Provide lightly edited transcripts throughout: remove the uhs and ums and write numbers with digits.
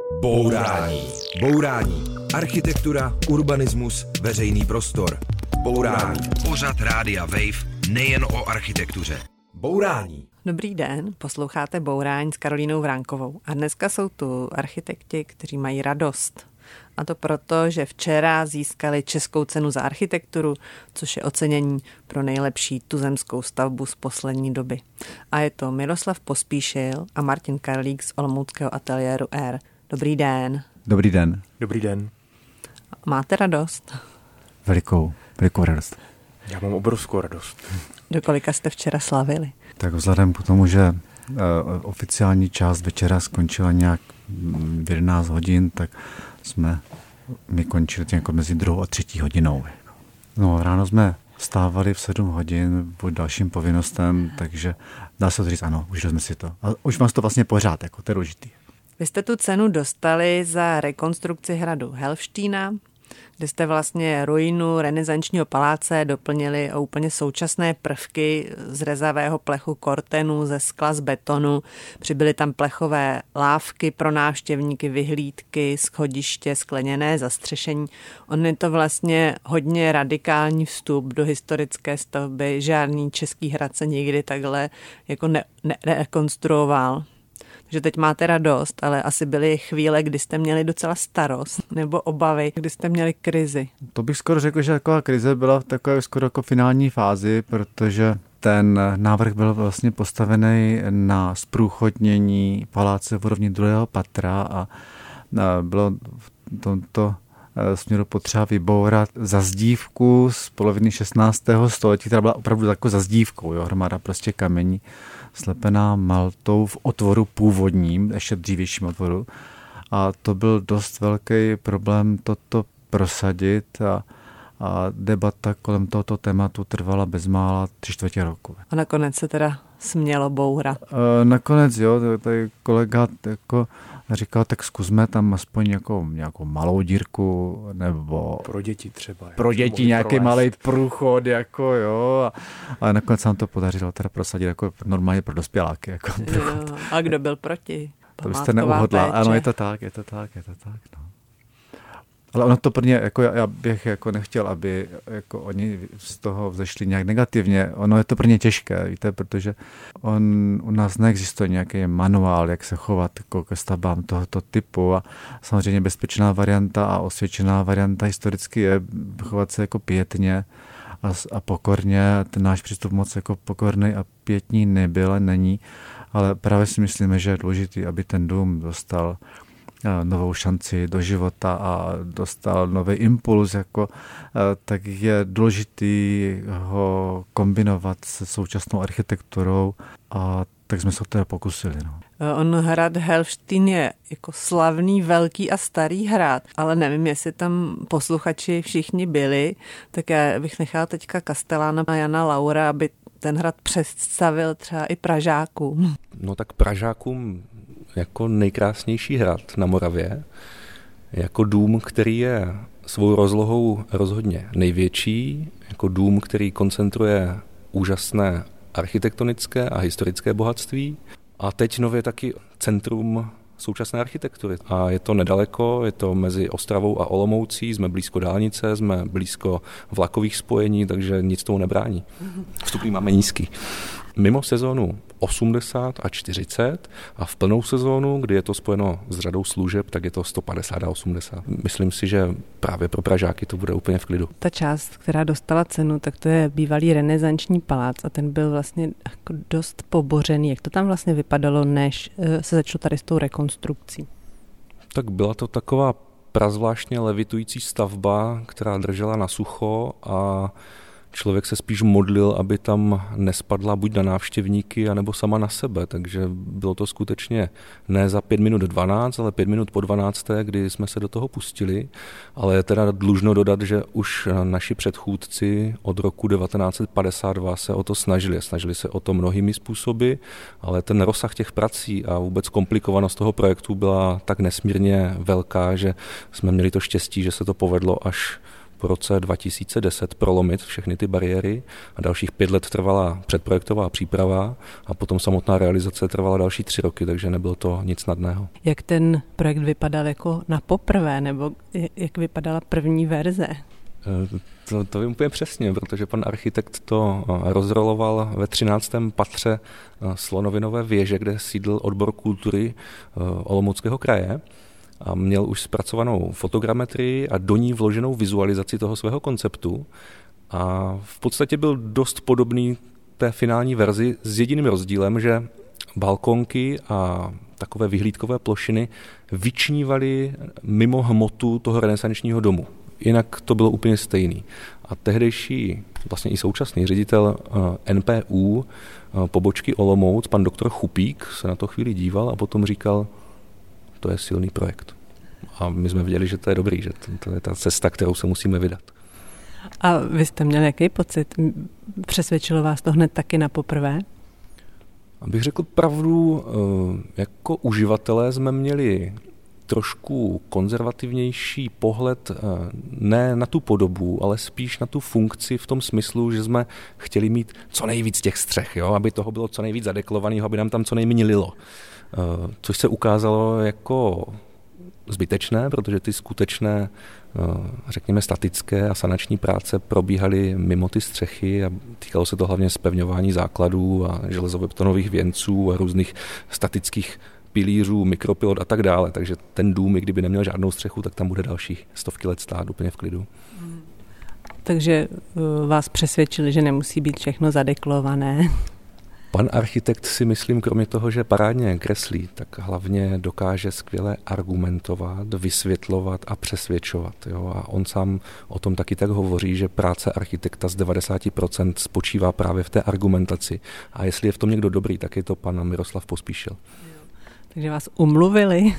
Bourání. Bourání. Architektura, urbanismus, veřejný prostor. Bourání. Pořad Rádia Wave nejen o architektuře. Bourání. Dobrý den, posloucháte Bourání s Karolínou Vránkovou. A dneska jsou tu architekti, kteří mají radost. A to proto, že včera získali Českou cenu za architekturu, což je ocenění pro nejlepší tuzemskou stavbu z poslední doby. A je to Miroslav Pospíšil a Martin Karlík z olomouckého ateliéru R. Dobrý den. Dobrý den. Dobrý den. Máte radost? Velikou radost. Já mám obrovskou radost. Do kolika jste včera slavili? Tak vzhledem k tomu, že oficiální část večera skončila nějak v 11 hodin, tak my končili jako mezi 2. a 3. hodinou. No, ráno jsme vstávali v 7 hodin v dalším povinnostem, takže dá se to říct, ano, užili jsme si to. A už mám to vlastně pořád, jako to je důležitý. Vy jste tu cenu dostali za rekonstrukci hradu Helštína, kde jste vlastně ruinu renesančního paláce doplnili o úplně současné prvky z řezavého plechu kortenu, ze skla, z betonu. Přibyly tam plechové lávky pro návštěvníky, vyhlídky, schodiště, skleněné zastřešení. On je to vlastně hodně radikální vstup do historické stavby. Žádný český hrad se nikdy takhle jako nerekonstruoval. Že teď máte radost, ale asi byly chvíle, kdy jste měli docela starost nebo obavy, kdy jste měli krizi. To bych skoro řekl, že taková krize byla v takové skoro jako finální fázi, protože ten návrh byl vlastně postavený na zprůchodnění paláce v úrovni 2. patra a bylo v tomto směru potřeba vybourat zazdívku z poloviny 16. století, která byla opravdu jako zazdívkou, jo, hromada prostě kamení slepená maltou v otvoru původním, ještě dřívějším otvoru. A to byl dost velký problém toto prosadit a debata kolem tohoto tématu trvala bezmála 3/4 roku. A nakonec se teda smělo bourat. Nakonec jo, tady kolega jako říkal, tak zkusme tam aspoň nějakou malou dírku, nebo pro děti třeba. Pro děti nějaký malý průchod, jako jo. Ale nakonec se nám to podařilo teda prosadit jako normálně pro dospěláky. Jako průchod. A kdo byl proti? To byste neuhodla. Ano, je to tak. No. Ale ono to pro ně, jako já bych jako nechtěl, aby jako oni z toho vzešli nějak negativně. Ono je to pro ně těžké, víte, protože u nás neexistuje nějaký manuál, jak se chovat jako ke stavbám tohoto typu a samozřejmě bezpečná varianta a osvědčená varianta historicky je chovat se jako pětně a pokorně. Ten náš přístup moc jako pokorný a pětní nebyl, není, ale právě si myslíme, že je důležitý, aby ten dům dostal novou šanci do života a dostal nový impuls, tak je důležitý ho kombinovat se současnou architekturou a tak jsme se o to pokusili. No. On hrad Helštín je jako slavný, velký a starý hrad, ale nevím, jestli tam posluchači všichni byli, tak já bych nechala teďka Kastelána a Jana Laura, aby ten hrad představil třeba i Pražákům. No tak Pražákům jako nejkrásnější hrad na Moravě, jako dům, který je svou rozlohou rozhodně největší, jako dům, který koncentruje úžasné architektonické a historické bohatství a teď nově taky centrum současné architektury. A je to nedaleko, je to mezi Ostravou a Olomoucí, jsme blízko dálnice, jsme blízko vlakových spojení, takže nic tomu nebrání. Vstupní máme nízký. Mimo sezónu 80 a 40 a v plnou sezónu, kdy je to spojeno s řadou služeb, tak je to 150 a 80. Myslím si, že právě pro Pražáky to bude úplně v klidu. Ta část, která dostala cenu, tak to je bývalý renesanční palác a ten byl vlastně jako dost pobořený. Jak to tam vlastně vypadalo, než se začalo tady s tou rekonstrukcí? Tak byla to taková prazvláštně levitující stavba, která držela na sucho a člověk se spíš modlil, aby tam nespadla buď na návštěvníky, anebo sama na sebe, takže bylo to skutečně ne za 5 minut 12, ale 5 minut po 12, kdy jsme se do toho pustili, ale je teda dlužno dodat, že už naši předchůdci od roku 1952 se o to snažili se o to mnohými způsoby, ale ten rozsah těch prací a vůbec komplikovanost toho projektu byla tak nesmírně velká, že jsme měli to štěstí, že se to povedlo až po roce 2010 prolomit všechny ty bariéry a dalších 5 let trvala předprojektová příprava a potom samotná realizace trvala další 3 roky, takže nebylo to nic snadného. Jak ten projekt vypadal jako na poprvé, nebo jak vypadala první verze? To vím úplně přesně, protože pan architekt to rozroloval ve 13. patře Slonovinové věže, kde sídl odbor kultury Olomouckého kraje a měl už zpracovanou fotogrametrii a do ní vloženou vizualizaci toho svého konceptu a v podstatě byl dost podobný té finální verzi s jediným rozdílem, že balkonky a takové vyhlídkové plošiny vyčnívaly mimo hmotu toho renesančního domu. Jinak to bylo úplně stejný. A tehdejší, vlastně i současný ředitel NPU pobočky Olomouc, pan doktor Chupík, se na to chvíli díval a potom říkal, to je silný projekt. A my jsme viděli, že to je dobrý, že to je ta cesta, kterou se musíme vydat. A vy jste měl jaký pocit? Přesvědčilo vás to hned taky na poprvé? Abych řekl pravdu, jako uživatelé jsme měli trošku konzervativnější pohled ne na tu podobu, ale spíš na tu funkci v tom smyslu, že jsme chtěli mít co nejvíc těch střech, jo? Aby toho bylo co nejvíc zadeklovaného, aby nám tam co nejméně lilo. Což se ukázalo jako zbytečné, protože ty skutečné, řekněme, statické a sanační práce probíhaly mimo ty střechy a týkalo se to hlavně zpevňování základů a železobetonových věnců a různých statických pilířů, mikropilot a tak dále. Takže ten dům, i kdyby neměl žádnou střechu, tak tam bude dalších 100 let stát úplně v klidu. Takže vás přesvědčili, že nemusí být všechno zadeklované? Pan architekt si myslím, kromě toho, že parádně kreslí, tak hlavně dokáže skvěle argumentovat, vysvětlovat a přesvědčovat. Jo? A on sám o tom taky tak hovoří, že práce architekta z 90% spočívá právě v té argumentaci. A jestli je v tom někdo dobrý, tak je to pan Miroslav Pospíšil. Takže vás umluvili?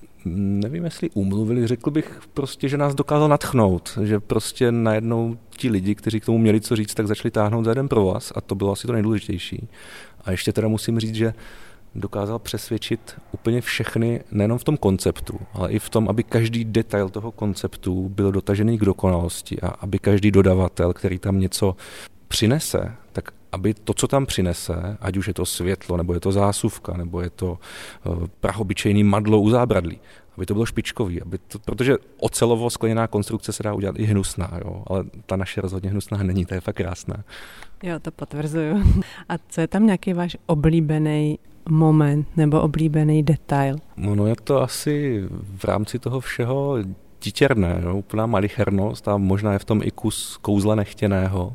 Nevím, jestli umluvili, řekl bych prostě, že nás dokázal nadchnout, že prostě najednou ti lidi, kteří k tomu měli co říct, tak začali táhnout za jeden provaz a to bylo asi to nejdůležitější. A ještě teda musím říct, že dokázal přesvědčit úplně všechny, nejenom v tom konceptu, ale i v tom, aby každý detail toho konceptu byl dotažený k dokonalosti a aby každý dodavatel, který tam něco přinese, tak aby to, co tam přinese, ať už je to světlo, nebo je to zásuvka, nebo je to prahobyčejný madlo u zábradlí, aby to bylo špičkový, protože ocelovo skleněná konstrukce se dá udělat i hnusná, jo, ale ta naše rozhodně hnusná není, to je fakt krásná. Jo, to potvrzuju. A co je tam nějaký váš oblíbený moment nebo oblíbený detail? No je to asi v rámci toho všeho titěrné, no, úplná malichernost a možná je v tom i kus kouzla nechtěného,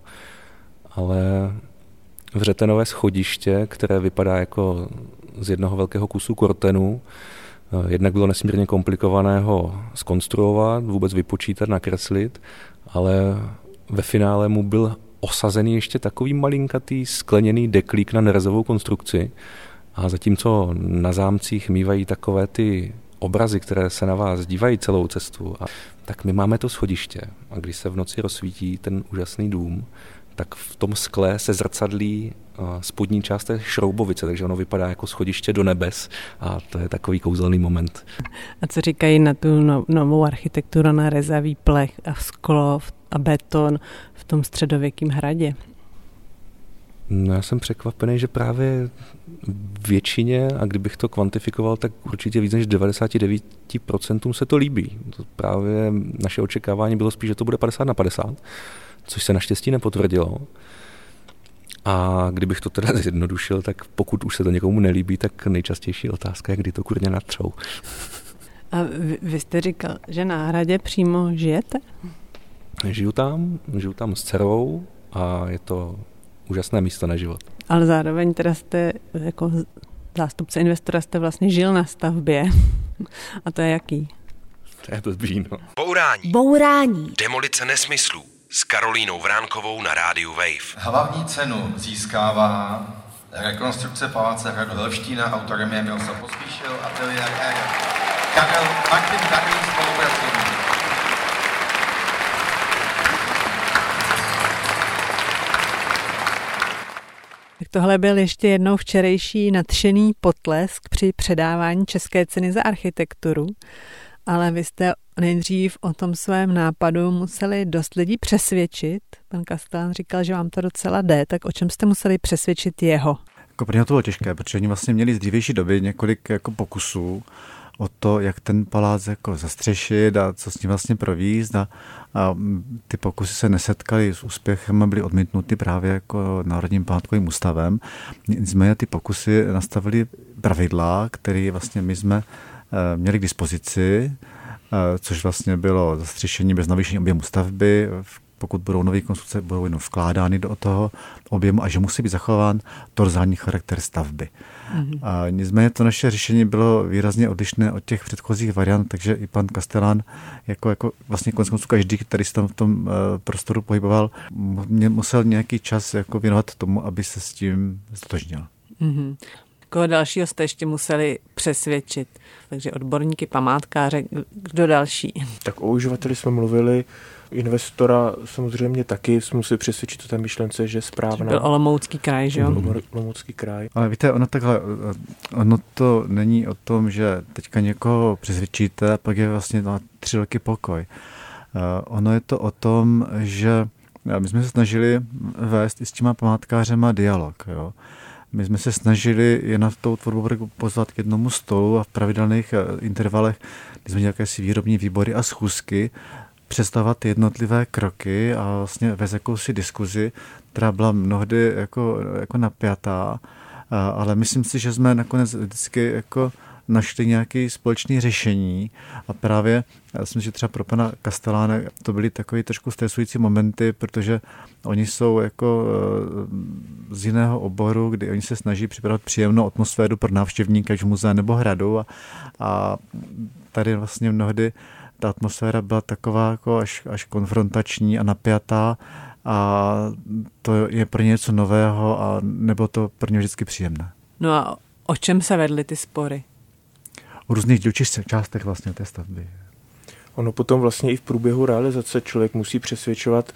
ale vřetenové schodiště, které vypadá jako z jednoho velkého kusu kortenu. Jednak bylo nesmírně komplikované ho zkonstruovat, vůbec vypočítat, nakreslit, ale ve finále mu byl osazený ještě takový malinkatý skleněný deklík na nerezovou konstrukci. A zatímco na zámcích mívají takové ty obrazy, které se na vás dívají celou cestu, tak my máme to schodiště. A když se v noci rozsvítí ten úžasný dům, tak v tom skle se zrcadlí spodní část té šroubovice, takže ono vypadá jako schodiště do nebes a to je takový kouzelný moment. A co říkají na tu novou architekturu, na rezavý plech a sklo a beton v tom středověkém hradě? No, já jsem překvapený, že právě většině, a kdybych to kvantifikoval, tak určitě víc než 99% se to líbí. To právě naše očekávání bylo spíš, že to bude 50/50, což se naštěstí nepotvrdilo. A kdybych to teda zjednodušil, tak pokud už se to někomu nelíbí, tak nejčastější otázka je, kdy to kurně natřou. A vy jste říkal, že na hradě přímo žijete? Žiju tam s dcerou a je to úžasné místo na život. Ale zároveň teda jste jako zástupce investora jste vlastně žil na stavbě. A to je jaký? To je blbý, no. Bourání. Demolice nesmyslů s Karolínou Vránkovou na rádiu Wave. Hlavní cenu získává rekonstrukce paláce hradu Helštína, autorem je Miroslav Pospíšil, ateliér R. Karel Martin Darý, spolupracovník. Tak tohle byl ještě jednou včerejší nadšený potlesk při předávání České ceny za architekturu. Ale vy jste nejdřív o tom svém nápadu museli dost lidí přesvědčit. Pan Kastelán říkal, že vám to docela jde, tak o čem jste museli přesvědčit jeho? Jako pro ně to bylo těžké, protože oni vlastně měli z dřívější doby několik jako pokusů o to, jak ten palác jako zastřešit a co s ním vlastně provízt a ty pokusy se nesetkaly s úspěchem a byly odmítnuty právě jako Národním památkovým ústavem. Nicméně ty pokusy nastavily pravidla, které vlastně my jsme měli k dispozici, což vlastně bylo zastřešení bez navýšení objemu stavby, pokud budou nové konstrukce, budou jenom vkládány do toho objemu a že musí být zachován torzální charakter stavby. A nicméně to naše řešení bylo výrazně odlišné od těch předchozích variant, takže i pan Kastelán, jako vlastně koneckonců každý, který se tam v tom prostoru pohyboval, musel nějaký čas jako věnovat tomu, aby se s tím ztotožnil. Koho dalšího jste ještě museli přesvědčit? Takže odborníky, památkáře, kdo další? Tak o uživateli jsme mluvili, investora samozřejmě taky jsme museli přesvědčit o té myšlence, že je správná. Byl Olomoucký kraj, že jo? Olomoucký kraj. Ale víte, ono to není o tom, že teďka někoho přesvědčíte a pak je vlastně na 3 roky pokoj. Ono je to o tom, že my jsme se snažili vést i s těma památkářema dialog, jo. My jsme se snažili je na tou tvorbu pozvat k jednomu stolu a v pravidelných intervalech, kdy jsme měli jakési výrobní výbory a schůzky, představovat jednotlivé kroky a vlastně vést jakousi diskuzi, která byla mnohdy jako napjatá, ale myslím si, že jsme nakonec vždycky jako našli nějaké společné řešení a právě já myslím, že třeba pro pana Kastelána to byly takové trošku stresující momenty, protože oni jsou jako z jiného oboru, kdy oni se snaží připravit příjemnou atmosféru pro návštěvníka v muzea nebo hradu a tady vlastně mnohdy ta atmosféra byla taková jako až konfrontační a napjatá a to je pro ně něco nového a nebylo to pro ně vždycky příjemné. No a o čem se vedly ty spory? O různých dílčích částech vlastně té stavby. Ono potom vlastně i v průběhu realizace člověk musí přesvědčovat,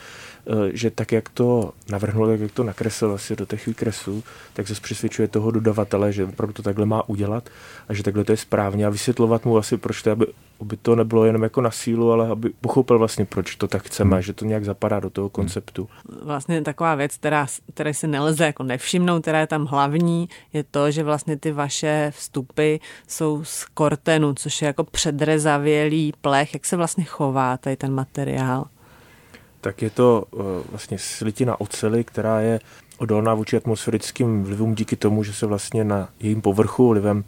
že tak, jak to navrhnul, tak jak to nakreslil asi do těch výkresů, tak se přesvědčuje toho dodavatele, že opravdu to takhle má udělat a že takhle to je správně a vysvětlovat mu asi, proč to, aby to nebylo jenom jako na sílu, ale aby pochopil vlastně, proč to tak chceme, že to nějak zapadá do toho konceptu. Vlastně taková věc, které se nelze jako nevšimnout, která je tam hlavní, je to, že vlastně ty vaše vstupy jsou z kortenu, což je jako předrezavělý plech. Jak se vlastně chová tady ten materiál? Tak je to vlastně slitina oceli, která je odolná vůči atmosférickým vlivům díky tomu, že se vlastně na jejím povrchu vlivem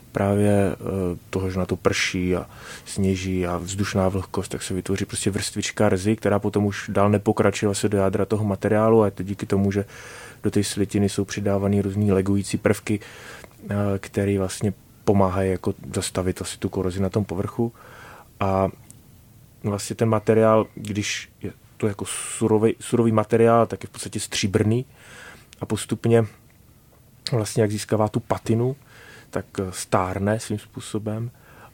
právě toho, že na to prší a sněží a vzdušná vlhkost, tak se vytvoří prostě vrstvička rzy, která potom už dál nepokračuje vlastně do jádra toho materiálu a je to díky tomu, že do té slitiny jsou přidávané různý legující prvky, které vlastně pomáhají jako zastavit asi tu korozi na tom povrchu a vlastně ten materiál, když je to jako surový materiál, tak je v podstatě stříbrný a postupně vlastně jak získává tu patinu, tak stárne svým způsobem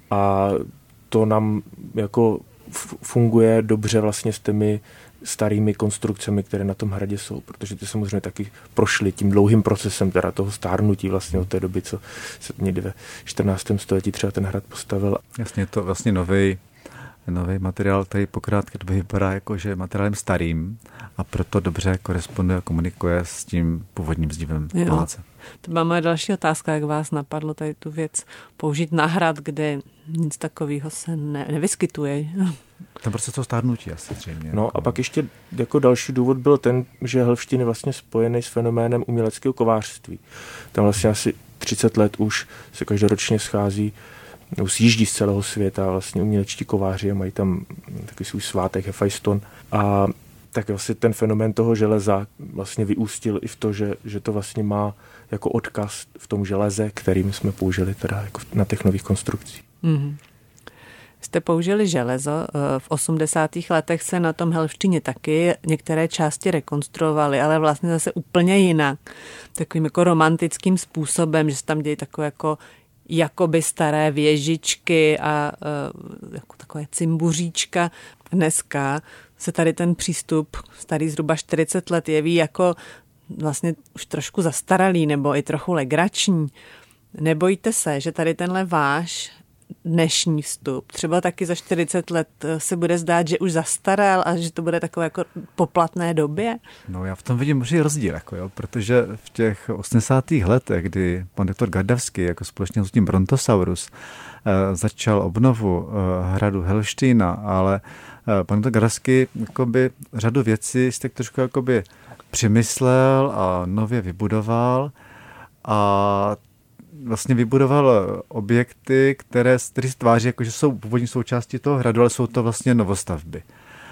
a to nám jako funguje dobře vlastně s těmi starými konstrukcemi, které na tom hradě jsou, protože ty samozřejmě taky prošly tím dlouhým procesem teda toho stárnutí vlastně od té doby, co se někdy ve 14. století třeba ten hrad postavil. Jasně, je to vlastně nový materiál, který po krátké době vypadá jako, že je materiálem starým a proto dobře koresponduje a komunikuje s tím původním zdivem paláce. To byla moje další otázka, jak vás napadlo tady tu věc použít na hrad, kde nic takového se nevyskytuje. Ten proces toho stárnutí asi zřejmě. No a pak ještě jako další důvod byl ten, že Helfštín je vlastně spojený s fenoménem uměleckého kovářství. Tam vlastně asi 30 let už se každoročně schází sjíždí z celého světa vlastně umělečtí kováři a mají tam takový svůj svátek Hefajston a tak vlastně ten fenomén toho železa vlastně vyústil i v to, že to vlastně má jako odkaz v tom železe, kterým jsme použili teda jako na těch nových konstrukcích. Mm-hmm. Jste použili železo. V 80. letech se na tom Helfštíně taky některé části rekonstruovaly, ale vlastně zase úplně jinak. Takovým jako romantickým způsobem, že se tam dějí takové jakoby staré věžičky a jako takové cimbuříčka. Dneska se tady ten přístup starý zhruba 40 let jeví jako vlastně už trošku zastaralý nebo i trochu legrační. Nebojíte se, že tady tenhle váš dnešní vstup. Třeba taky za 40 let se bude zdát, že už zastaral a že to bude takové jako poplatné době. No já v tom vidím možný rozdíl, jako jo, protože v těch 80. letech, kdy pan doktor Gardavský jako společně s tím Brontosaurus začal obnovu hradu Helštína, ale pan doktor Gardavský jakoby řadu věcí si tak trošku jakoby přemyslel a nově vybudoval a vlastně vybudoval objekty, které se tváří, jako že jsou původní součástí toho hradu, ale jsou to vlastně novostavby.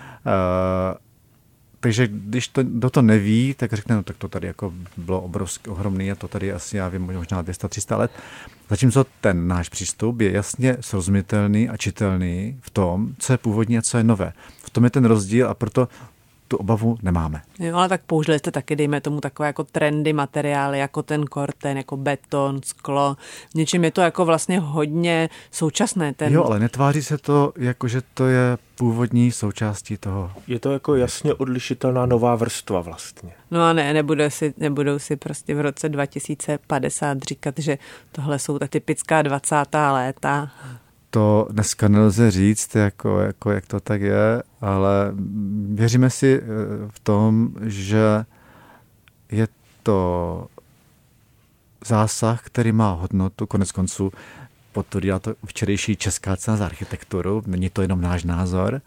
Takže když to neví, tak řekne, no tak to tady jako bylo ohromný a to tady asi, já vím, možná 200-300 let. Zatímco ten náš přístup je jasně srozumitelný a čitelný v tom, co je původní a co je nové. V tom je ten rozdíl a proto tu obavu nemáme. Jo, ale tak použili jste taky, dejme tomu, takové jako trendy materiály, jako ten korten, jako beton, sklo. V něčem je to jako vlastně hodně současné. Jo, ale netváří se to, jako že to je původní součástí toho. Je to jako jasně odlišitelná nová vrstva vlastně. No a nebudou si prostě v roce 2050 říkat, že tohle jsou ta typická 20. léta. To dneska nelze říct, jako jak to tak je, ale věříme si v tom, že je to zásah, který má hodnotu, konec konců potvrdí to včerejší Česká cena za architekturu, není to jenom náš názor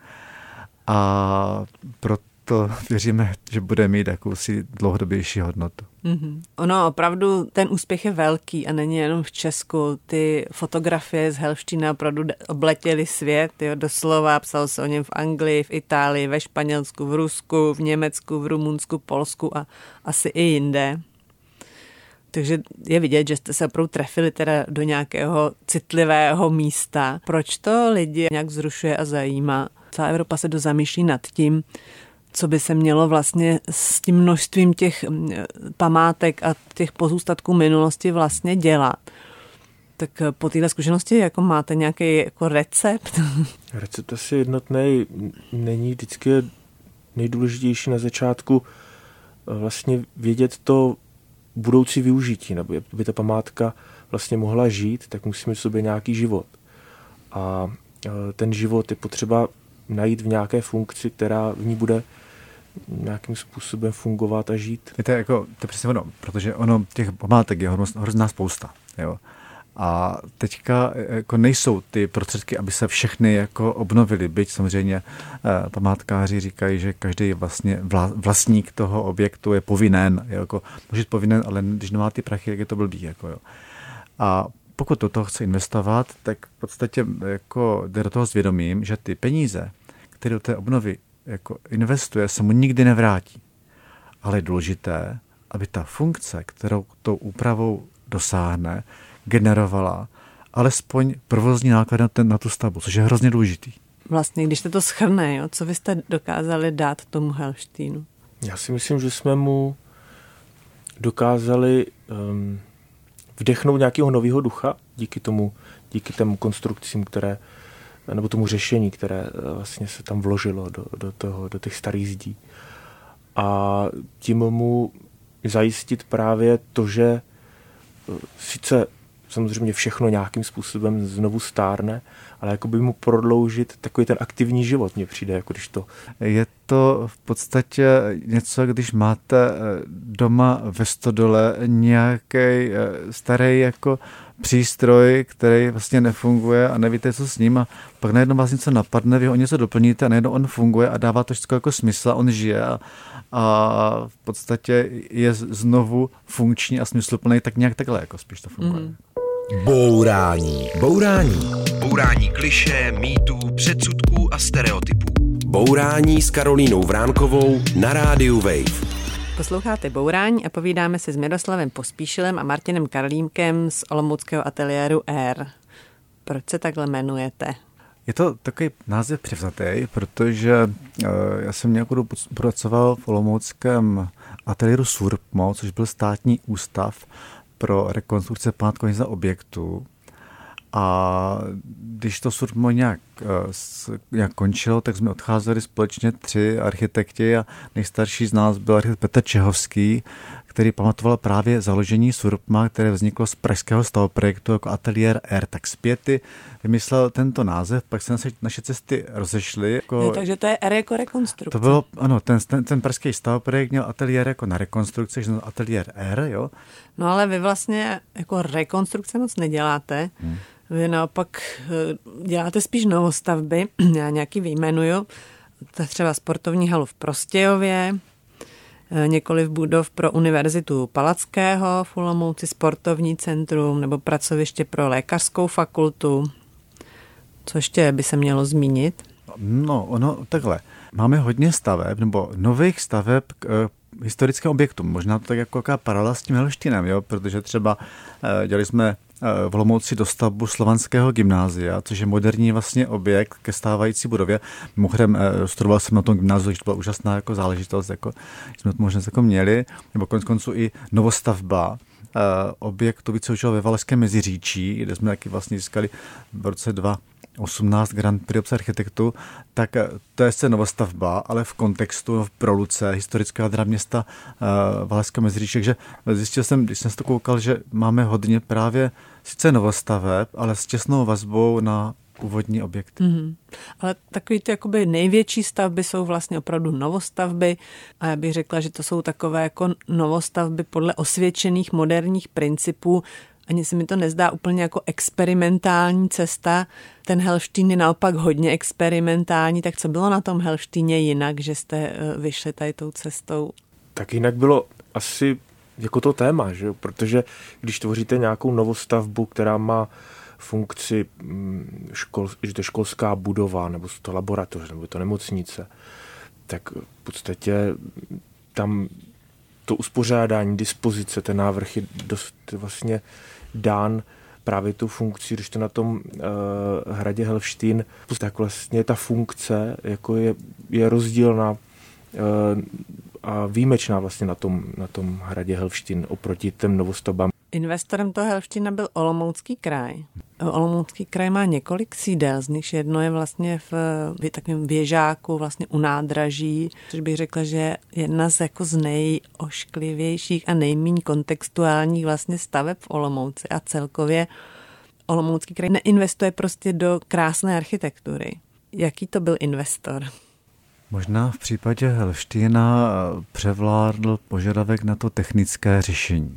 a proto věříme, že bude mít jakousi dlouhodobější hodnotu. Mm-hmm. Ono opravdu, ten úspěch je velký a není jenom v Česku. Ty fotografie z Helštína opravdu obletěly svět, jo, doslova, psalo se o něm v Anglii, v Itálii, ve Španělsku, v Rusku, v Německu, v Rumunsku, Polsku a asi i jinde. Takže je vidět, že jste se opravdu trefili teda do nějakého citlivého místa. Proč to lidi nějak vzrušuje a zajímá? Celá Evropa se dozamýšlí nad tím, co by se mělo vlastně s tím množstvím těch památek a těch pozůstatků minulosti vlastně dělat. Tak po téhle zkušenosti jako máte nějaký jako recept? Recept asi jednotný není, vždycky je nejdůležitější na začátku vlastně vědět to budoucí využití, nebo aby ta památka vlastně mohla žít, tak musí mít v sobě nějaký život. A ten život je potřeba najít v nějaké funkci, která v ní bude nějakým způsobem fungovat a žít. To je přesně ono, protože těch památek je hrozná spousta. Jo. A teďka jako nejsou ty prostředky, aby se všechny jako obnovily, byť samozřejmě památkáři říkají, že každý vlastně vlastník toho objektu je povinen, jako, může být povinen, ale když nemá ty prachy, tak je to blbý. Jako, jo. A pokud do toho chce investovat, tak v podstatě jako jde do toho s vědomím, že ty peníze, které do té obnovy jako investuje, se mu nikdy nevrátí. Ale je důležité, aby ta funkce, kterou tou úpravou dosáhne, generovala alespoň provozní náklady na tu stavbu, což je hrozně důležitý. Vlastně, když se to shrne, jo, co vy jste dokázali dát tomu Helštínu? Já si myslím, že jsme mu dokázali vdechnout nějakého nového ducha díky těm konstrukcím, nebo tomu řešení, které vlastně se tam vložilo do těch starých zdí. A tím mu zajistit právě to, že sice samozřejmě všechno nějakým způsobem znovu stárne, ale jako by mu prodloužit takový ten aktivní život, mně přijde, jako když to... Je to v podstatě něco, když máte doma ve stodole nějaký starý jako přístroj, který vlastně nefunguje a nevíte, co s ním a pak najednou vás něco napadne, vy ho něco doplníte a najednou on funguje a dává to všechno jako smysl a on žije a v podstatě je znovu funkční a smysluplný, tak nějak takhle jako spíš to funguje. Bourání klišé, mýtů, předsudků a stereotypů. Bourání s Karolínou Vránkovou na rádiu Wave. Posloucháte Bourání a povídáme si s Miroslavem Pospíšilem a Martinem Karlímkem z olomouckého ateliéru R. Proč se takhle jmenujete? Je to takový název převzatý, protože já jsem nějakou dobu pracoval v olomouckém ateliéru Surpmo, což byl státní ústav pro rekonstrukce památkových objektů. A když to Surpmo nějak končilo, tak jsme odcházeli společně 3 architekti a nejstarší z nás byl architekt Petr Čehovský, který pamatoval právě založení SURPMA, které vzniklo z pražského stavoprojektu jako ateliér R. Tak zpěty vymyslel tento název, pak se naše cesty rozešly. Jako, takže to je R jako rekonstrukce. To bylo, ano, ten pražský stavoprojekt měl ateliér jako na rekonstrukce, že ateliér R, jo. No ale vy vlastně jako rekonstrukce moc neděláte. Vy naopak děláte spíš novostavby, já nějaký vyjmenuju, třeba sportovní halu v Prostějově, několik budov pro Univerzitu Palackého v Olomouci, sportovní centrum nebo pracoviště pro lékařskou fakultu. Co ještě by se mělo zmínit? No, ono takhle. Máme hodně staveb, nebo nových staveb k historickým objektům. Možná to tak jako jaká paralela s tím Helštínem, jo? Protože třeba dělali jsme v Olomouci dostavbu Slovanského gymnázia, což je moderní vlastně objekt ke stávající budově. Mimochodem studoval jsem na tom gymnáziu, že to byla úžasná jako záležitost, jako jsme to možná jako měli, nebo konec konců i novostavba objektu více ve Valašském Meziříčí, kde jsme taky vlastně získali v roce 2018 Grand Prix architektu, tak to je sice novostavba, ale v kontextu, v proluce historického jádra města Valašského Meziříčí. Takže zjistil jsem, když jsem se to koukal, že máme hodně právě sice novostaveb, ale s těsnou vazbou na původní objekt. Ale takový ty jakoby největší stavby jsou vlastně opravdu novostavby a já bych řekla, že to jsou takové jako novostavby podle osvědčených moderních principů. Ani se mi to nezdá úplně jako experimentální cesta. Ten Helštín je naopak hodně experimentální, tak co bylo na tom Helštíně jinak, že jste vyšli tady tou cestou? Tak jinak bylo asi jako to téma, že jo? Protože když tvoříte nějakou novostavbu, která má funkci, že to je školská budova, nebo to laboratoř, nebo to nemocnice, tak v podstatě tam to uspořádání, dispozice, ten návrh je dost vlastně dán právě tu funkci, když to na tom hradě Helštín, tak vlastně ta funkce jako je rozdílná a výjimečná vlastně na tom hradě Helštín oproti těm novostavbám. Investorem toho Helštína byl Olomoucký kraj. Olomoucký kraj má několik sídel, z nich jedno je vlastně v takovém věžáku, vlastně u nádraží, což bych řekla, že je jedna z nejošklivějších a nejméně kontextuálních vlastně staveb v Olomouci a celkově Olomoucký kraj neinvestuje prostě do krásné architektury. Jaký to byl investor? Možná v případě Helštína převládl požadavek na to technické řešení,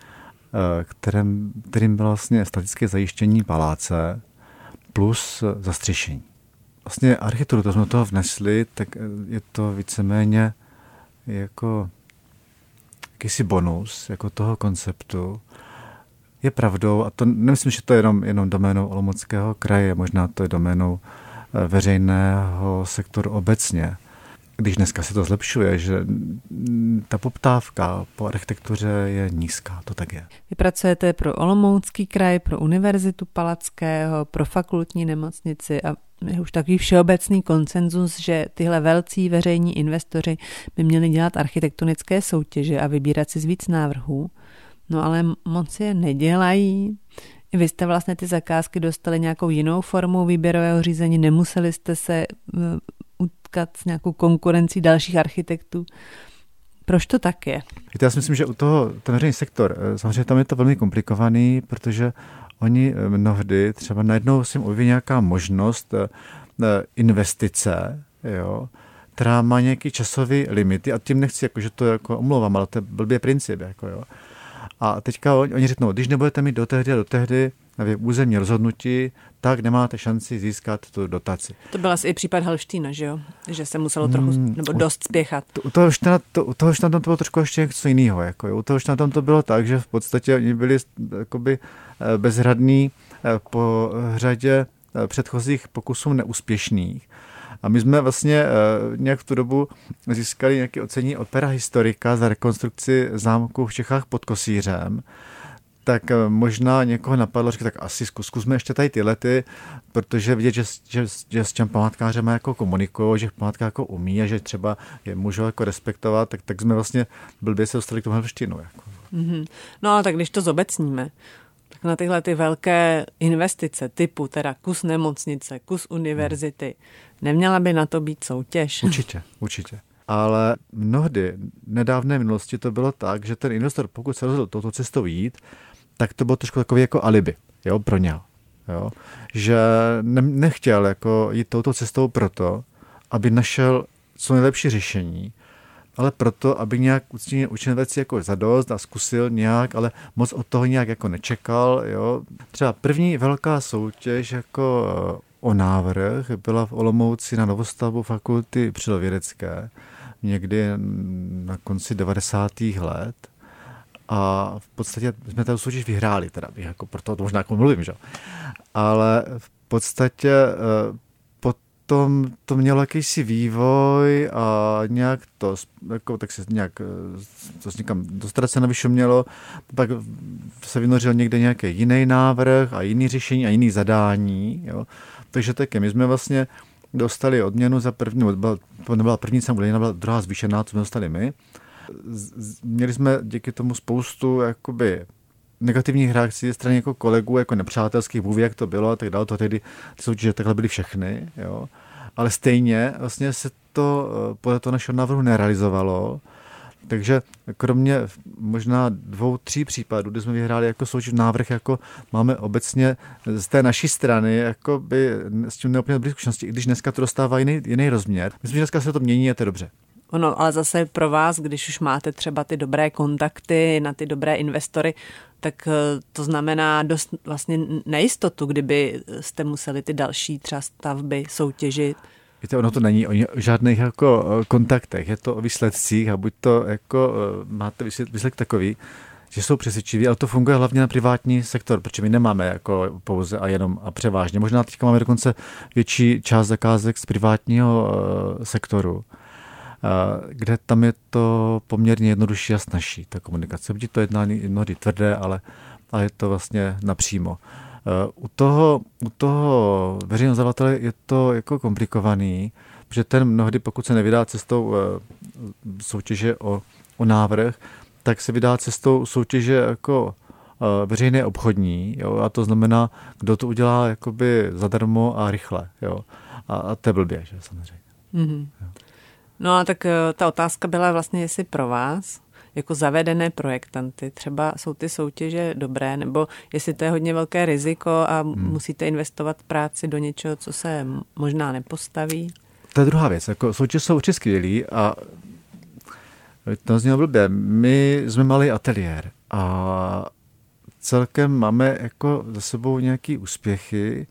kterým bylo vlastně statické zajištění paláce plus zastřešení. Vlastně architekturu, to jsme toho vnesli, tak je to víceméně jako jakýsi bonus jako toho konceptu. Je pravdou, a to nemyslím, že to je jenom doménou Olomouckého kraje, možná to je doménou veřejného sektoru obecně. Když dneska se to zlepšuje, že ta poptávka po architektuře je nízká, to tak je. Vy pracujete pro Olomoucký kraj, pro Univerzitu Palackého, pro fakultní nemocnici a je už takový všeobecný konsenzus, že tyhle velcí veřejní investoři by měli dělat architektonické soutěže a vybírat si z víc návrhů. No ale moc je nedělají. Vy jste vlastně ty zakázky dostali nějakou jinou formou výběrového řízení, nemuseli jste se utkat s nějakou konkurencí dalších architektů. Proč to tak je? Víte, já si myslím, že u toho ten veřejný sektor, samozřejmě tam je to velmi komplikovaný, protože oni mnohdy třeba najednou si objeví nějaká možnost investice, jo, která má nějaký časový limity a tím nechci, jako, že to jako omlouvám, ale to je blbý princip. Jako, jo. A teďka oni řeknou, když nebudete mít do tehdy územní rozhodnutí, tak nemáte šanci získat tu dotaci. To byl asi i případ Helštína, že jo? Že se muselo trochu nebo dost spěchat. U toho Helštína to bylo trošku ještě něco jiného. Jako, jo. U toho Helštína to bylo tak, že v podstatě oni byli jakoby bezhradní po řadě předchozích pokusů neúspěšných. A my jsme vlastně nějak v tu dobu získali nějaké ocenění od pera historika za rekonstrukci zámku v Čechách pod Kosířem. Tak možná někoho napadlo, říct, tak asi zkusme ještě tady ty lety, protože vidět, že s těm památkářem jako komunikují, že památka jako umí a že třeba je můžou jako respektovat, tak jsme vlastně blbě se dostali k tomu Helštínu. Jako. Mm-hmm. No ale tak když to zobecníme, tak na tyhle ty velké investice typu teda kus nemocnice, kus univerzity, neměla by na to být soutěž? Určitě. ale mnohdy nedávné minulosti to bylo tak, že ten investor, pokud se rozhodl touto cestou jít, tak to bylo trošku takový jako alibi, jo, pro něho. Jo? Že nechtěl jako jít touto cestou proto, aby našel co nejlepší řešení, ale proto, aby nějak učinil věci jako zadost a zkusil nějak, ale moc od toho nějak jako nečekal. Jo? Třeba první velká soutěž jako o návrh byla v Olomouci na novostavbu fakulty přírodovědecké někdy na konci 90. let. A v podstatě jsme tu soutěž vyhráli, teda bych jako proto to možná jako mluvím, že? Ale v podstatě potom to mělo jakýsi vývoj a nějak to, jako, tak se nějak to někam dostat se navyšumělo, pak se vynořil někde nějaký jiný návrh a jiný řešení a jiný zadání, jo. Takže taky my jsme vlastně dostali odměnu za první, to nebyla první cena, byla druhá zvýšená, co jsme dostali my. Měli jsme díky tomu spoustu jakoby negativních reakcí ze strany jako kolegů, jako nepřátelských, Bůh ví, jak to bylo a tak dále, to tehdy ty soutěže takhle byly všechny, jo. Ale stejně vlastně se to podle toho našeho návrhu nerealizovalo, takže kromě možná 2-3 případů, kdy jsme vyhráli jako soutěž návrh, jako máme obecně z té naší strany jako by s tím neúplně dobré zkušenosti, i když dneska to dostává jiný rozměr. Myslím, že dneska se to mění a to je dobře. Ono, ale zase pro vás, když už máte třeba ty dobré kontakty na ty dobré investory, tak to znamená dost vlastně nejistotu, kdyby jste museli ty další třeba stavby soutěžit. Víte, ono to není o žádných jako kontaktech, je to o výsledcích a buď to jako máte výsledek takový, že jsou přesvědčiví, ale to funguje hlavně na privátní sektor, protože my nemáme jako pouze a jenom a převážně. Možná teďka máme dokonce větší část zakázek z privátního sektoru, kde tam je to poměrně jednodušší a snazší, ta komunikace. Byť to jednání mnohdy tvrdé, ale je to vlastně napřímo. U toho veřejného zadavatele je to jako komplikovaný, protože ten mnohdy, pokud se nevydá cestou soutěže o návrh, tak se vydá cestou soutěže jako veřejné obchodní, jo, a to znamená, kdo to udělá jakoby zadarmo a rychle, jo. A to je blbě, že samozřejmě. Mm-hmm. No a tak ta otázka byla vlastně, jestli pro vás, jako zavedené projektanty, třeba jsou ty soutěže dobré, nebo jestli to je hodně velké riziko a musíte investovat práci do něčeho, co se možná nepostaví. To je druhá věc. Jako soutěže jsou určitě skvělý a to znělo blbě. My jsme malý ateliér a celkem máme jako za sebou nějaký úspěchy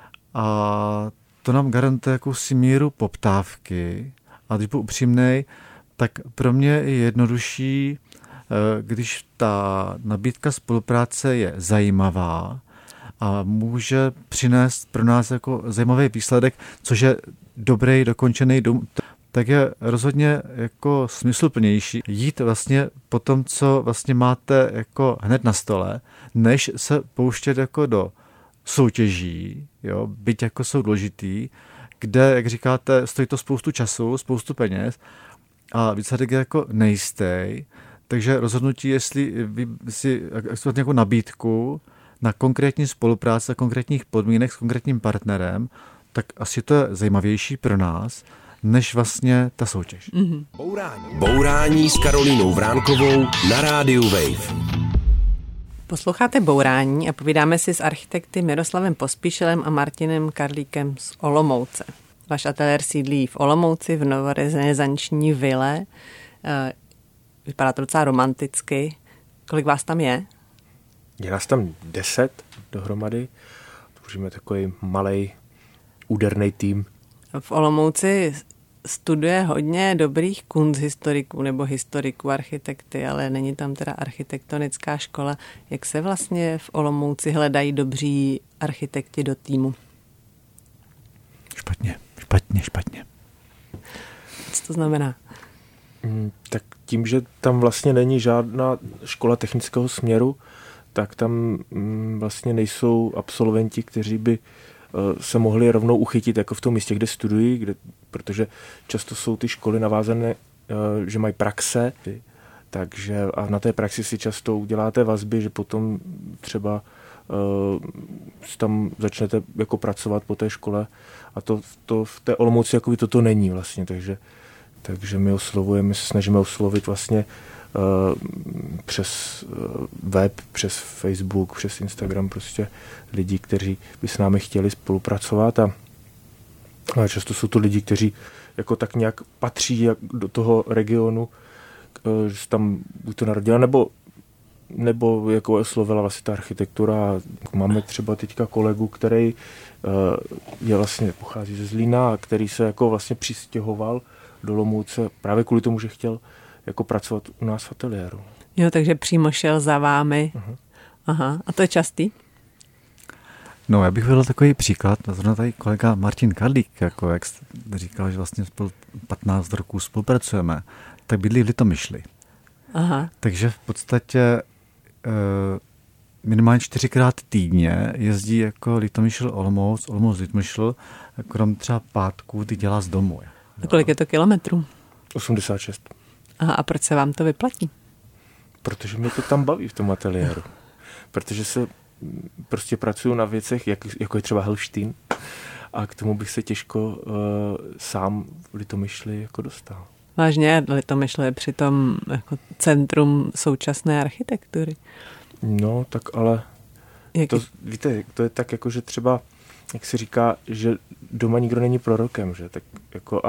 a to nám garantuje jakousi míru poptávky. A když budu upřímnej, tak pro mě je jednodušší, když ta nabídka spolupráce je zajímavá a může přinést pro nás jako zajímavý výsledek, což je dobrý, dokončený dům, tak je rozhodně jako smysluplnější jít vlastně po tom, co vlastně máte jako hned na stole, než se pouštět jako do soutěží, jo, byť jako jsou důležitý, kde, jak říkáte, stojí to spoustu času, spoustu peněz a výsledek je jako nejistý, takže rozhodnutí, jestli si akceptovat nějakou nabídku na konkrétní spolupráci, na konkrétních podmínek s konkrétním partnerem, tak asi to je zajímavější pro nás, než vlastně ta soutěž. Mm-hmm. Bourání s Karolínou Vránkovou na rádiu Wave. Posloucháte Bourání a povídáme si s architekty Miroslavem Pospíšilem a Martinem Karlíkem z Olomouce. Váš ateliér sídlí v Olomouci v novorenesanční vile. Vypadá to docela romanticky. Kolik vás tam je? Je nás tam 10 dohromady. Tvoříme takový malej úderný tým. V Olomouci studuje hodně dobrých kunsthistoriků nebo historiků, architekty, ale není tam teda architektonická škola. Jak se vlastně v Olomouci hledají dobří architekti do týmu? Špatně. Co to znamená? Tak tím, že tam vlastně není žádná škola technického směru, tak tam vlastně nejsou absolventi, kteří by se mohli rovnou uchytit jako v tom místě, kde studují, protože často jsou ty školy navázané, že mají praxe, takže a na té praxi si často uděláte vazby, že potom třeba tam začnete jako pracovat po té škole a to v té Olomouci jako toto není vlastně, takže Takže my se snažíme oslovit vlastně přes web, přes Facebook, přes Instagram prostě lidi, kteří by s námi chtěli spolupracovat a často jsou to lidi, kteří jako tak nějak patří do toho regionu, že se tam buď to narodila, nebo jako oslovila vlastně ta architektura. Máme třeba teďka kolegu, který je vlastně pochází ze Zlína a který se jako vlastně přistěhoval do Olomouce právě kvůli tomu, že chtěl jako pracovat u nás v ateliéru. Jo, takže přímo šel za vámi. Aha. A to je častý? No, já bych vedl takový příklad. Zrovna tady kolega Martin Karlík, jako jak říkal, že vlastně 15 roků spolupracujeme, tak bydlí v Litomyšli. Aha. Takže v podstatě minimálně 4krát týdně jezdí jako Litomyšl Olomouc Litomyšl, krom třeba pátků, ty dělá z domu. A kolik je to kilometrů? 86. Aha, a proč se vám to vyplatí? Protože mě to tam baví v tom ateliéru. Protože se prostě pracuju na věcech, jako je třeba Helštín, a k tomu bych se těžko sám v Litomyšli jako dostal. Vážně, Litomyšl je přitom jako centrum současné architektury. No, tak ale víte, to je tak jako, že třeba, jak se říká, že doma nikdo není prorokem, že? Tak jako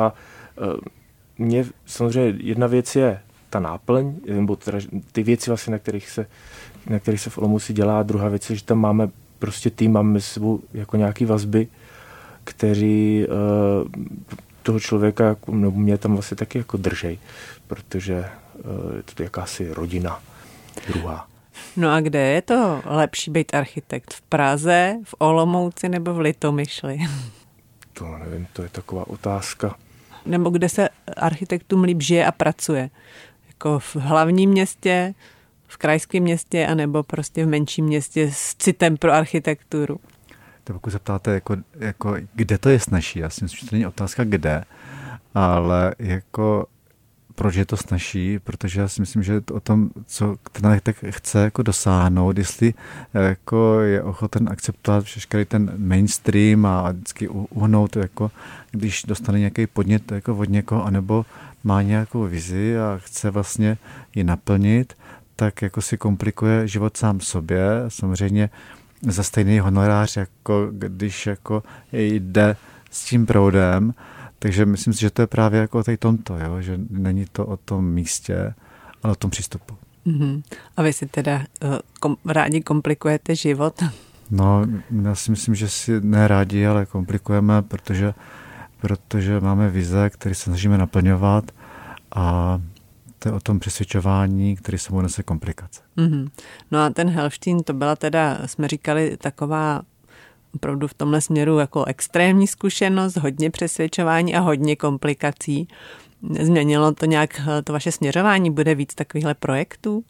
mě samozřejmě jedna věc je ta náplň, nebo teda ty věci vlastně, na kterých se v Olomouci dělá, a druhá věc je, že tam máme prostě tým, máme mezi sebou jako nějaký vazby, kteří toho člověka, nebo mě tam vlastně taky jako držej, protože je to jakási rodina druhá. No a kde je to lepší být architekt? V Praze, v Olomouci nebo v Litomyšli? To nevím, to je taková otázka. Nebo kde se architektům líp žije a pracuje? Jako v hlavním městě, v krajském městě, anebo prostě v menším městě s citem pro architekturu? To pokud se ptáte, jako kde to je snazší, já si myslím, že to není otázka kde, ale jako proč je to snazší, protože já si myslím, že to o tom, co ten architekt chce jako dosáhnout, jestli jako je ochoten akceptovat všechny ten mainstream a vždycky uhnout, jako když dostane nějaký podnět jako od někoho, anebo má nějakou vizi a chce vlastně ji naplnit, tak jako si komplikuje život sám sobě. Samozřejmě za stejný honorář, jako když jako jde s tím proudem. Takže myslím si, že to je právě jako o tomto, jo? Že není to o tom místě, ale o tom přístupu. Mm-hmm. A vy si teda rádi komplikujete život? No, já si myslím, že si ne rádi, ale komplikujeme, protože máme vize, které se snažíme naplňovat, a to je o tom přesvědčování, který sebou nese komplikace. Mm-hmm. No a ten Helštín, to byla teda, jsme říkali, taková opravdu v tomhle směru jako extrémní zkušenost, hodně přesvědčování a hodně komplikací. Změnilo to nějak to vaše směřování? Bude víc takovýchhle projektů?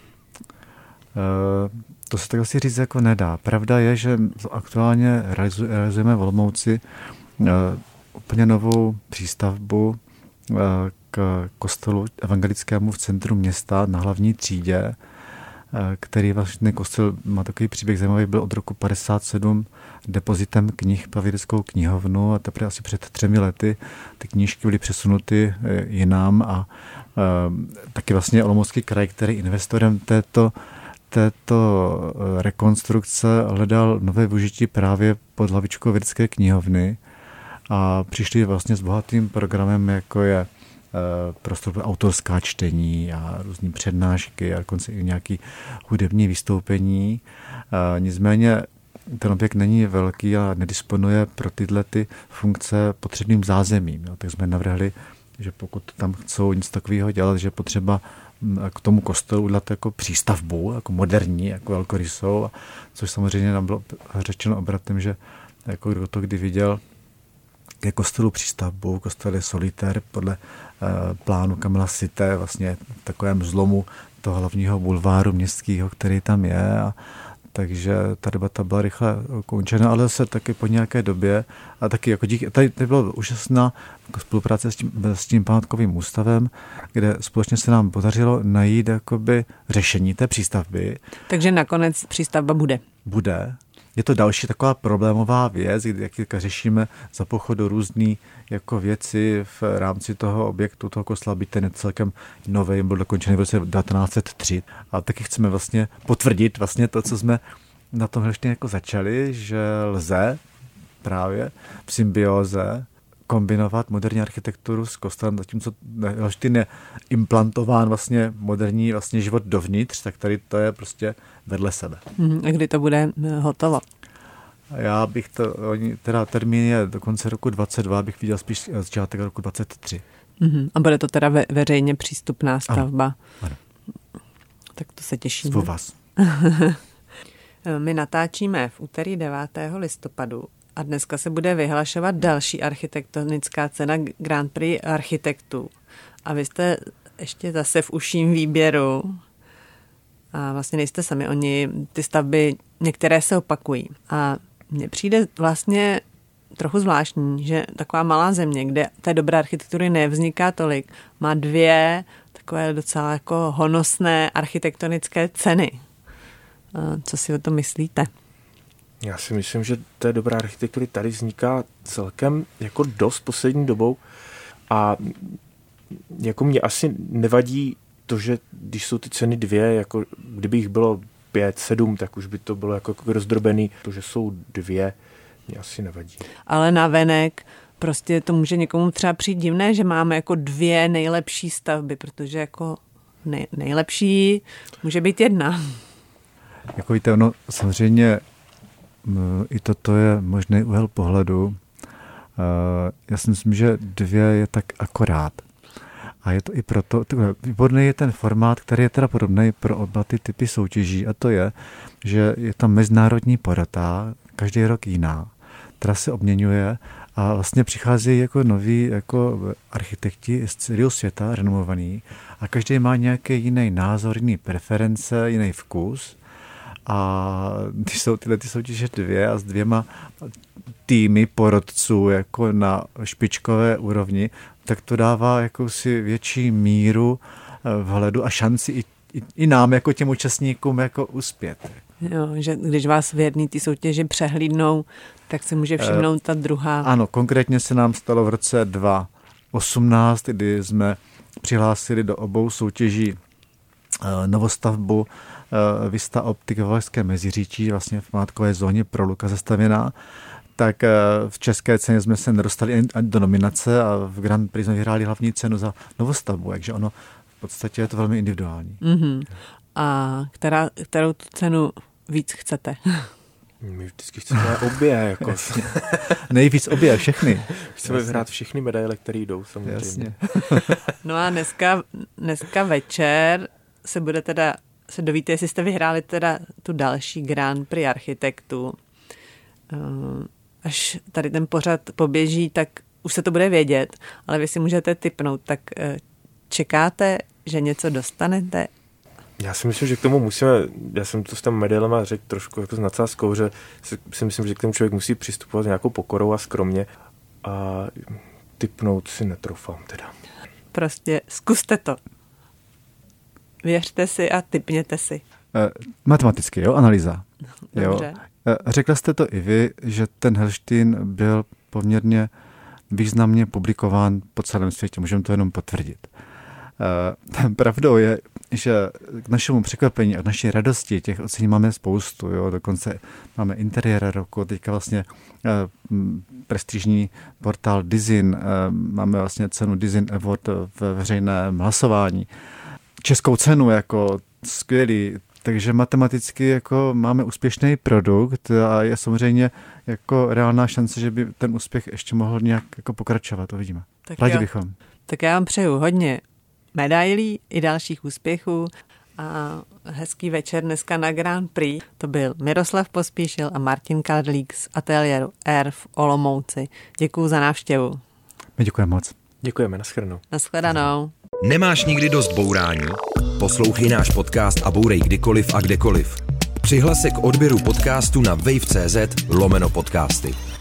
To se tak asi říct jako nedá. Pravda je, že aktuálně realizujeme v Olomouci úplně novou přístavbu k kostelu evangelickému v centru města na hlavní třídě, který vlastně kostel má takový příběh zajímavý, byl od roku 57 depozitem knih pro vědeckou knihovnu a teprve asi před 3 lety ty knížky byly přesunuty jinam a taky vlastně Olomoucký kraj, který investorem této rekonstrukce hledal nové využití právě pod hlavičkou vědecké knihovny a přišli vlastně s bohatým programem, jako je prostor pro autorská čtení a různý přednášky a dokonce i nějaké hudební vystoupení. Nicméně ten objekt není velký a nedisponuje pro tyhle ty funkce potřebným zázemím. Tak jsme navrhli, že pokud tam chcou nic takového dělat, že potřeba k tomu kostelu udělat jako přístavbu, jako moderní, jako velkorysou, což samozřejmě nám bylo řečeno obratem, že jako kdo to kdy viděl, ke kostelu přístavbu, kostel je solitér podle plánu Kamila Sité, vlastně v takovém zlomu toho hlavního bulváru městského, který tam je. Takže ta debata byla rychle ukončena, ale se taky po nějaké době a taky jako díky, tady byla úžasná jako spolupráce s tím památkovým ústavem, kde společně se nám podařilo najít jakoby řešení té přístavby. Takže nakonec přístavba bude. Bude. je to další taková problémová věc, kdy jak řešíme za pochodu různé jako věci v rámci toho objektu, toho kostela, byť ten je celkem nový, byl dokončený v roce 1903. A taky chceme vlastně potvrdit vlastně to, co jsme na tom Helštejně jako začali, že lze právě v symbioze kombinovat moderní architekturu s kostelem, zatímco Helštejn je implantován vlastně moderní vlastně život dovnitř, tak tady to je prostě vedle sebe. A kdy to bude hotovo? Já bych teda termín je do konce roku 22, bych viděl spíš začátek roku 23. A bude to teda veřejně přístupná stavba? Ano. Tak to se těšíme. Zvu vás. My natáčíme v úterý 9. listopadu a dneska se bude vyhlašovat další architektonická cena Grand Prix architektů. A vy jste ještě zase v užším výběru a vlastně nejste sami, oni ty stavby, některé se opakují. A mně přijde vlastně trochu zvláštní, že taková malá země, kde té dobré architektury nevzniká tolik, má 2 takové docela jako honosné architektonické ceny. Co si o tom myslíte? Já si myslím, že té dobré architektury tady vzniká celkem jako dost poslední dobou a jako mě asi nevadí to, že když jsou ty ceny 2, jako kdyby jich bylo 5, 7, tak už by to bylo jako rozdrobený. To, že jsou 2, mě asi nevadí. Ale navenek prostě to může někomu třeba přijít divné, že máme jako 2 nejlepší stavby, protože jako nejlepší může být 1. Jako víte, ono samozřejmě i toto je možný úhel pohledu. Já si myslím, že 2 je tak akorát. A je to i proto, výborný je ten formát, který je teda podobný pro oba ty typy soutěží, a to je, že je tam mezinárodní porota, každý rok jiná, která se obměňuje a vlastně přicházejí jako noví jako architekti z celého světa, renomovaní, a každý má nějaký jiný názor, jiný preference, jiný vkus. A když jsou tyhle soutěže 2 a s 2 týmy porodců jako na špičkové úrovni, tak to dává jakousi větší míru vhledu a šanci i nám jako těm účastníkům jako uspět. Jo, že když vás v jedné ty soutěži přehlídnou, tak se může všimnout ta druhá. Ano, konkrétně se nám stalo v roce 2018, kdy jsme přihlásili do obou soutěží novostavbu Vista Optik ve Valašském Meziříčí, vlastně v památkové zóně pro Luka zastavěná. Tak v české ceně jsme se nedostali ani do nominace a v Grand Prix jsme vyhráli hlavní cenu za novostavbu, takže ono v podstatě je to velmi individuální. Mm-hmm. A kterou tu cenu víc chcete? My vždycky chceme obě. Jako. Nejvíc obě, všechny. Chceme vyhrát všechny medaile, které jdou samozřejmě. Jasně. No a dneska večer se dovíte, jestli jste vyhráli teda tu další Grand Prix architektů. Až tady ten pořad poběží, tak už se to bude vědět, ale vy si můžete tipnout, tak čekáte, že něco dostanete? Já si myslím, že k tomu musíme, já jsem to s těmi medailema řekl trošku jako s nadsázkou, že si myslím, že k tomu člověk musí přistupovat s nějakou pokorou a skromně a tipnout si netroufám teda. Prostě zkuste to. Věřte si a tipněte si. Matematicky, jo? Analýza. Dobře. Jo. Řekla jste to i vy, že ten Helštejn byl poměrně významně publikován po celém světě. Můžeme to jenom potvrdit. Pravdou je, že k našemu překvapení a k naší radosti těch ocení máme spoustu. Jo? Dokonce máme interiér roku, teďka vlastně prestižní portál Design, máme vlastně cenu Design Award v veřejném hlasování. Českou cenu jako skvělý, takže matematicky jako máme úspěšný produkt a je samozřejmě jako reálná šance, že by ten úspěch ještě mohl nějak jako pokračovat, to vidíme. Rádi bychom. Tak já vám přeju hodně medailí i dalších úspěchů a hezký večer dneska na Grand Prix. To byl Miroslav Pospíšil a Martin Kadlík z ateliéru R v Olomouci. Děkuju za návštěvu. My děkujeme moc. Děkujeme, nashledanou. Nashledanou. Nemáš nikdy dost bourání? Poslouchej náš podcast a bourej kdykoliv a kdekoliv. Přihlas se k odběru podcastu na wave.cz/podcasty.